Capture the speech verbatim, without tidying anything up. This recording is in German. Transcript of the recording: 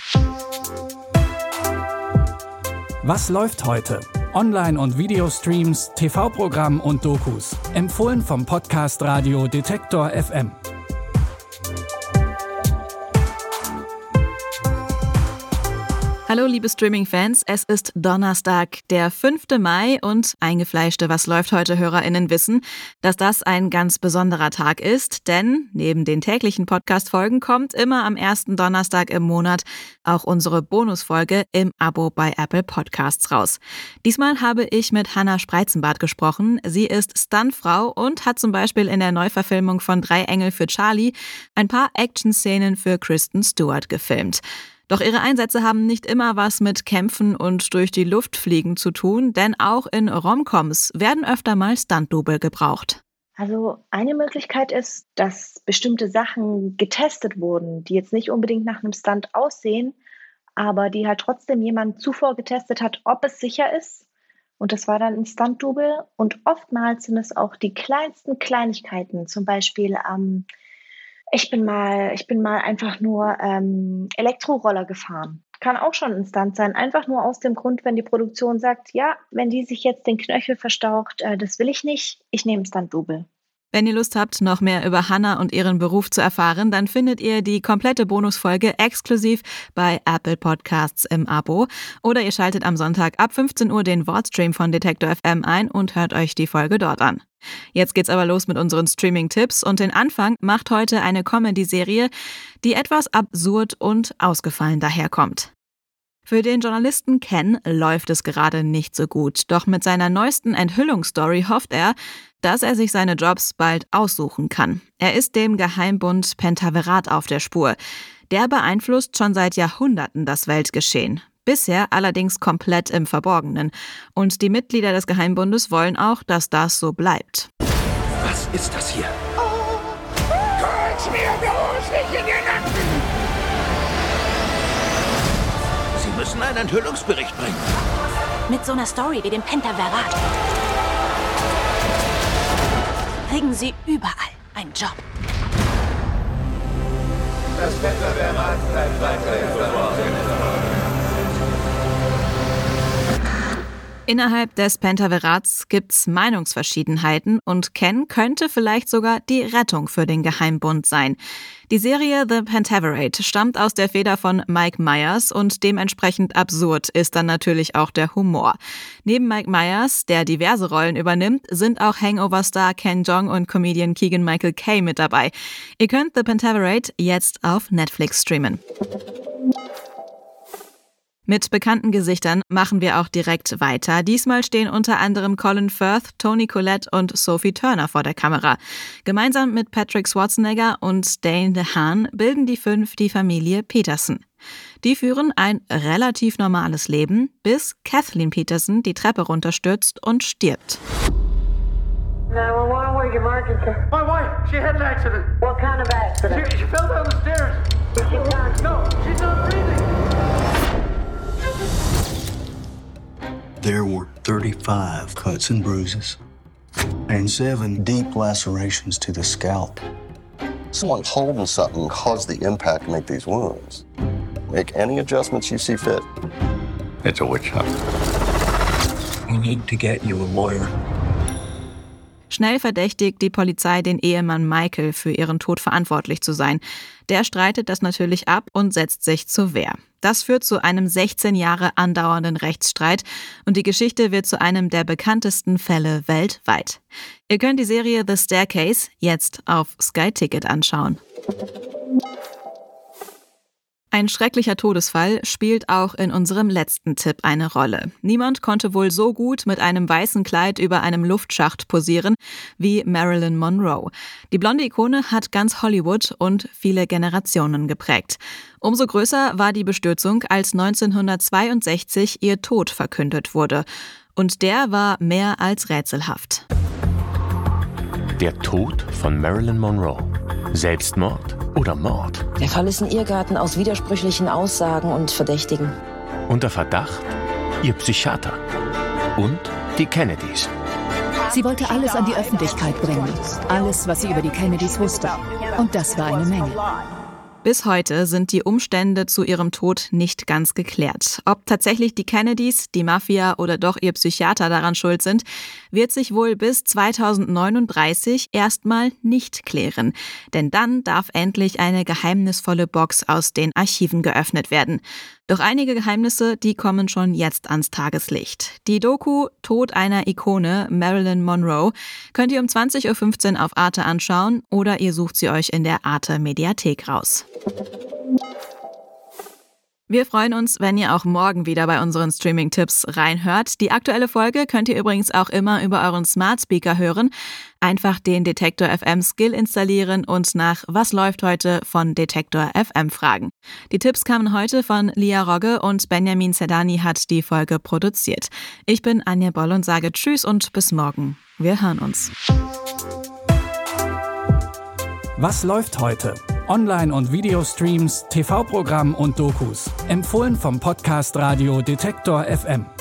Was läuft heute? Online- und Videostreams, T V-Programm und Dokus. Empfohlen vom Podcast Radio Detektor F M. Hallo liebe Streaming-Fans, es ist Donnerstag, der fünfte Mai und eingefleischte Was läuft heute HörerInnen wissen, dass das ein ganz besonderer Tag ist, denn neben den täglichen Podcast-Folgen kommt immer am ersten Donnerstag im Monat auch unsere Bonusfolge im Abo bei Apple Podcasts raus. Diesmal habe ich mit Hannah Spreizenbart gesprochen. Sie ist Stuntfrau und hat zum Beispiel in der Neuverfilmung von Drei Engel für Charlie ein paar Action-Szenen für Kristen Stewart gefilmt. Doch ihre Einsätze haben nicht immer was mit Kämpfen und durch die Luft fliegen zu tun, denn auch in Romcoms werden öfter mal Stunt-Double gebraucht. Also eine Möglichkeit ist, dass bestimmte Sachen getestet wurden, die jetzt nicht unbedingt nach einem Stunt aussehen, aber die halt trotzdem jemand zuvor getestet hat, ob es sicher ist. Und das war dann ein Stunt-Double. Und oftmals sind es auch die kleinsten Kleinigkeiten, zum Beispiel ähm, Ich bin mal, ich bin mal einfach nur ähm, Elektroroller gefahren. Kann auch schon ein Stunt sein. Einfach nur aus dem Grund, wenn die Produktion sagt, ja, wenn die sich jetzt den Knöchel verstaucht, äh, das will ich nicht, ich nehme Stunt-Double. Wenn ihr Lust habt, noch mehr über Hannah und ihren Beruf zu erfahren, dann findet ihr die komplette Bonusfolge exklusiv bei Apple Podcasts im Abo. Oder ihr schaltet am Sonntag ab fünfzehn Uhr den Wortstream von Detektor F M ein und hört euch die Folge dort an. Jetzt geht's aber los mit unseren Streaming-Tipps und den Anfang macht heute eine Comedy-Serie, die etwas absurd und ausgefallen daherkommt. Für den Journalisten Ken läuft es gerade nicht so gut, doch mit seiner neuesten Enthüllungsstory hofft er, dass er sich seine Jobs bald aussuchen kann. Er ist dem Geheimbund Pentaverrat auf der Spur. Der beeinflusst schon seit Jahrhunderten das Weltgeschehen. Bisher allerdings komplett im Verborgenen. Und die Mitglieder des Geheimbundes wollen auch, dass das so bleibt. Was ist das hier? Oh, Kreuz mir bloß nicht in den Nacken! Sie müssen einen Enthüllungsbericht bringen. Mit so einer Story wie dem Pentaverrat kriegen Sie überall einen Job. Das Pentaverrat bleibt weiterhin verborgen. Innerhalb des Pentaverrats gibt's Meinungsverschiedenheiten und Ken könnte vielleicht sogar die Rettung für den Geheimbund sein. Die Serie The Pentaverate stammt aus der Feder von Mike Myers und dementsprechend absurd ist dann natürlich auch der Humor. Neben Mike Myers, der diverse Rollen übernimmt, sind auch Hangover-Star Ken Jeong und Comedian Keegan-Michael Kay mit dabei. Ihr könnt The Pentaverate jetzt auf Netflix streamen. Mit bekannten Gesichtern machen wir auch direkt weiter. Diesmal stehen unter anderem Colin Firth, Toni Collette und Sophie Turner vor der Kamera. Gemeinsam mit Patrick Schwarzenegger und Dane DeHaan bilden die fünf die Familie Peterson. Die führen ein relativ normales Leben, bis Kathleen Peterson die Treppe runterstürzt und stirbt. nine one one, where's your emergency? My wife, she had an accident. What kind of accident? She, she fell down the stairs. Is she conscious? No, she's not breathing. There were thirty-five cuts and bruises and seven deep lacerations to the scalp. Someone holding something caused the impact to make these wounds. Make any adjustments you see fit. It's a witch hunt. We need to get you a lawyer. Schnell verdächtigt die Polizei den Ehemann Michael für ihren Tod verantwortlich zu sein. Der streitet das natürlich ab und setzt sich zur Wehr. Das führt zu einem sechzehn Jahre andauernden Rechtsstreit und die Geschichte wird zu einem der bekanntesten Fälle weltweit. Ihr könnt die Serie The Staircase jetzt auf Sky Ticket anschauen. Ein schrecklicher Todesfall spielt auch in unserem letzten Tipp eine Rolle. Niemand konnte wohl so gut mit einem weißen Kleid über einem Luftschacht posieren wie Marilyn Monroe. Die blonde Ikone hat ganz Hollywood und viele Generationen geprägt. Umso größer war die Bestürzung, als neunzehnhundertzweiundsechzig ihr Tod verkündet wurde. Und der war mehr als rätselhaft. Der Tod von Marilyn Monroe. Selbstmord oder Mord? Der Fall ist ein Irrgarten aus widersprüchlichen Aussagen und Verdächtigen. Unter Verdacht ihr Psychiater und die Kennedys. Sie wollte alles an die Öffentlichkeit bringen. Alles, was sie über die Kennedys wusste. Und das war eine Menge. Bis heute sind die Umstände zu ihrem Tod nicht ganz geklärt. Ob tatsächlich die Kennedys, die Mafia oder doch ihr Psychiater daran schuld sind, wird sich wohl bis zweitausendneununddreißig erstmal nicht klären. Denn dann darf endlich eine geheimnisvolle Box aus den Archiven geöffnet werden. Doch einige Geheimnisse, die kommen schon jetzt ans Tageslicht. Die Doku Tod einer Ikone, Marilyn Monroe, könnt ihr um zwanzig Uhr fünfzehn auf Arte anschauen oder ihr sucht sie euch in der Arte Mediathek raus. Wir freuen uns, wenn ihr auch morgen wieder bei unseren Streaming-Tipps reinhört. Die aktuelle Folge könnt ihr übrigens auch immer über euren Smart Speaker hören. Einfach den Detektor F M Skill installieren und nach Was läuft heute von Detektor F M fragen. Die Tipps kamen heute von Lia Rogge und Benjamin Zerdani hat die Folge produziert. Ich bin Anja Boll und sage Tschüss und bis morgen. Wir hören uns. Was läuft heute? Online- und Videostreams, T V-Programm und Dokus. Empfohlen vom Podcast Radio Detektor F M.